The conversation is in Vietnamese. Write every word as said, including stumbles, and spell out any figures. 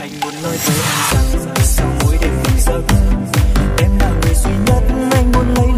anh muốn nói với em rằng sau mỗi đêm thức giấc em là người duy nhất anh muốn lấy